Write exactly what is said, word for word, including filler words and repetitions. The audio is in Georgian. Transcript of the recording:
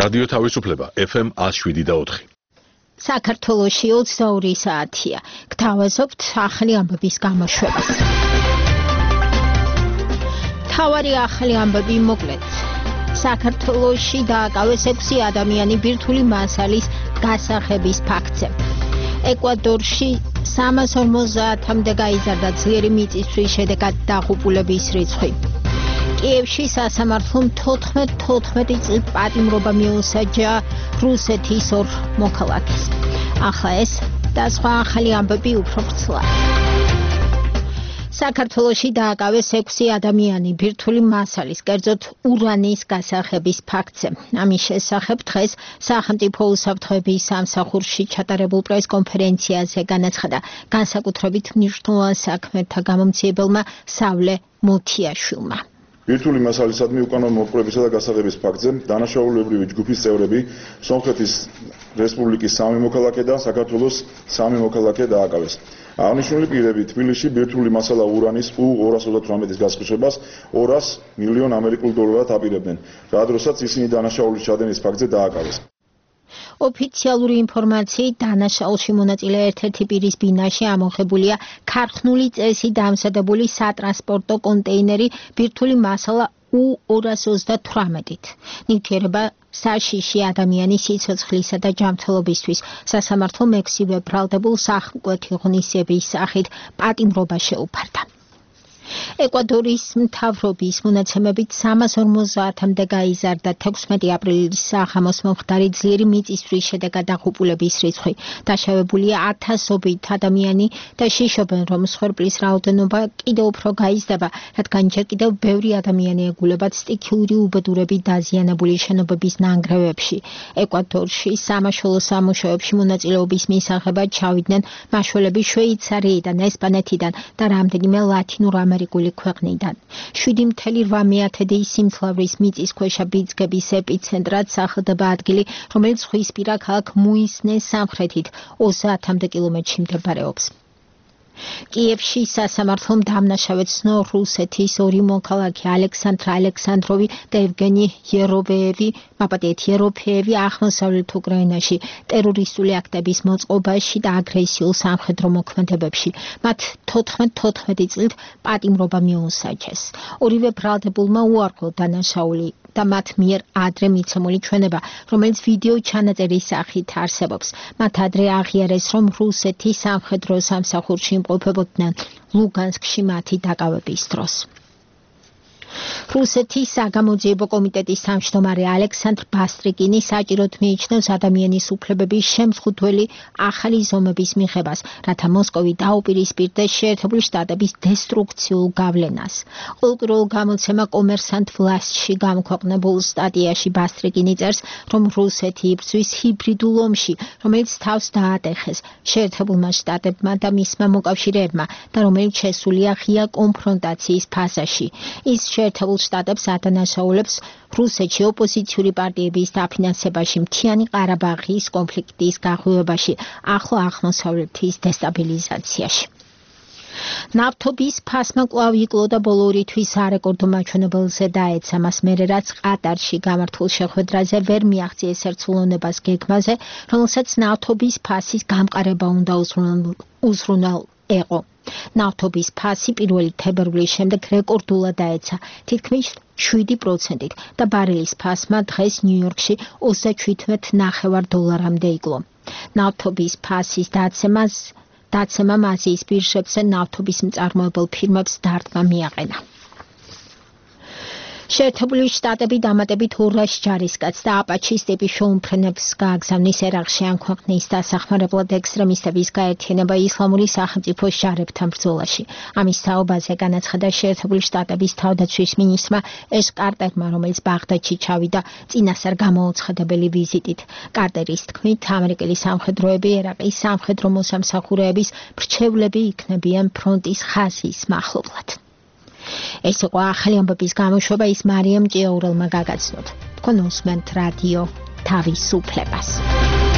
რადიო თავისუფლება F M one oh seven და four. საქართველოში ოცდაორი საათია. გთავაზობთ ახალი ამბების გამოშვებას. თავარი ახალი ამბები მოკლედ. საქართველოში დააკავეს ექვსი ადამიანი ბირთვული მასალის გასაღების ფაქტზე. ეკვადორში სამას ორმოცდაათამდე გაიზარდა ძლიერი მიწისძვრის შედეგად დაღუპულების რიცხვი. კიევში სასამართლომ თოთხმეტ თოთხმეტი წლით პატიმრობა მიუსაჯა რუსეთის ორ მოქალაქეს. ახლა ეს და სხვა ახალი ამბები უფრო ვრცლად. საქართველოში დააკავეს ექვსი ადამიანი ბირთვული მასალის, კერძოდ ურანის გასაღების ფაქტზე. ამის შესახებ დღეს სახელმწიფო უსაფრთხოების სამსახურში ჩატარებულ პრესკონფერენციაზე განაცხადა განსაკუთრებით მნიშვნელოვან საქმეთა გამომცემებელმა სავლე მუთიაშვილმა. ბირთვული მასალისადმი უკანონო მოპყრობისა და გასაღების ფაქტზე დანაშაულებრივი ჯგუფის წევრები სომხეთის რესპუბლიკის სამი მოქალაქე და საქართველოს სამი მოქალაქე დააკავეს. აღნიშნული პირები თბილისში ბირთვული მასალა ურანის U ორას ოცდათვრამეტის გასხუშებას ორას მილიონ ამერიკულ დოლარად აპირებდნენ, რა დროსაც ისინი დანაშაულის ჩადენის ფაქტზე დააკავეს. ოფიციალური ინფორმაციით დანაშაულში მონაწილე ერთ-ერთი პირის ბინაში ამოღებულია ქარხნული წესით დამზადებული სატრანსპორტო კონტეინერი ბირთვული მასალა U ორას ოცდათვრამეტით. ნივთიერება საშიში ადამიანის სიცოცხლისა და ჯანმრთელობისთვის სასამართლომ ექვსივე ბრალდებულ სახმკვეთი ღონისძიების სახით პატიმრობა შეუფარდა. ეკვადორის მთავრობის მონაცემებით სამას ორმოცდაათამდე გაიზარდა თექვსმეტი აპრილის საღამოს მომხდარი ძლიერი მიწისძვრის შედეგად დაღუპულების რიცხვი. დაშავებულია ათასობით ადამიანი და შიშობენ, რომ მსხვერპლის რაოდენობა კიდევ უფრო გაიზრდება, რადგან ჯერ კიდევ ბევრი ადამიანი ეგულებათ სტიქიური უბედურებით დაზიანებული შენობების ნანგრევებში. ეკვადორში სამაშველო სამუშაოებში მონაწილეობის მისაღებად ჩავიდნენ მაშველები შვეიცარიიდან, ესპანეთიდან და რამდენიმე ლათინურ ამერიკული ქვეყნიდან. შვიდი წელი რვამეათედი სიმძლავრის მიწისქვეშა ბიძგების ეპიცენტრად სახლდება ადგილი, რომელიც ზღვისპირა ქალაქ მუისნეს სამხრეთით ოცდაათამდე კილომეტრში მდებარეობს. კიევში სასამართლომ დამნაშავედ ცნო რუსეთის ორი მოქალაქე ალექსანდრ ალექსანდროვი და ევგენი ეროვეევი, მაპატიეთ ეროფეევი აღმოსავლეთ უკრაინაში ტერორისტული აქტების მოწყობაში და აგრესიულ სამხედრო მოქმედებებში. მათ თოთხმეტ თოთხმეტი წლით პატიმრობა მიუსაჯეს. ორივე ბრალდებულმა უარყო დანაშაული და მათ მიერ ადრე მიცემული ჩვენება, რომელიც ვიდეო ჩანაწერის სახით არსებობს. მათ ადრე აღიარეს, რომ რუსეთის სამხედრო სამსახურში იმყოფებოდნენ ლუგანსკში მათი დაკავების დროს. რუსეთის საგამოძიებო კომიტეტის თავმჯდომარე ალექსანდრ ბასტრიკინი საჭიროდ მიიჩნევს ადამიანის უფლებების შემზღუდველი ახალი ზომების მიღებას, რათა მოსკოვი დაუპირისპირდეს შეერთებული შტატების დესტრუქციულ გავლენას. ყოველკვირეულ გამოცემა კომერსანტ ვლასტში გამოქვეყნებულ სტატიაში ბასტრიკინი წერს, რომ რუსეთი იბრძვის ჰიბრიდულ ომში, რომელიც თავს დაატეხეს შეერთებულმა შტატებმა და მისმა მოკავშირეებმა და რომელიც შესულია ღია კონფრონტაციის ფაზაში. ის შეერთებულ შტატებს ადანაშაულებს რუსეთში ოპოზიციური პარტიების დაფინანსებაში, მთიანი ყარაბაღის კონფლიქტის გაღვივებაში, ახლო აღმოსავლეთის დესტაბილიზაციაში. ნავთობის ფასმა კვლავ იკლო და ბოლო ორი თვის არეკორდო მაჩვენებელზე დაეცა, მას მერე რაც ყატარში გამართულ შეხვედრაზე ვერ მიაღწიეს ერთსულოვნებას გეგმაზე, რომელსაც ნავთობის ფასის გამყარება უნდა უზრუნელ ეყო. ნავთობის ფასი პირველი თებერვლის შემდეგ რეკორდულად დაეცა, თითქმის შვიდი პროცენტით და ბარელის ფასმა დღეს ნიუ-იორკში ოცდაჩვიდმეტ ნახევარ დოლარამდე იკლო. ნავთობის ფასის დაცემას დაცემამ აზიის ბირჟებზე ნავთობის მწარმოებელ ფირმებს დარტყმა მიაყენა. შეერთებული შტატები დამატებით ორას ჯარისკაცს და აპაჩის ტიპის შეუმფრენებს გააგზავნის ერაყში ამ ქვეყნის დასახმარებლად ექსტრემისტების გაერთიანება ისლამური სახელმწიფოს ჯარებთან ბრძოლაში. ამის თაობაზე განაცხადა შეერთებული შტატების თავდაცვის მინისტრმა ეშ კარტერმა, რომელიც ბაღდადში ჩავიდა წინასწარ გამოუცხადებელი ვიზიტით. კარტერის თქმით, ამერიკელი სამხედროები ერაყის სამხედრო მოსამსახურეების მრჩევლები იქნებიან ფრონტის ხაზის მახლობლად. ეს იყო ახალი ამბების გამოშვება, ის მარიამ ჭიაურელმა გაგაცნოთ. თქვენ უსმენთ რადიო თავისუფლებას.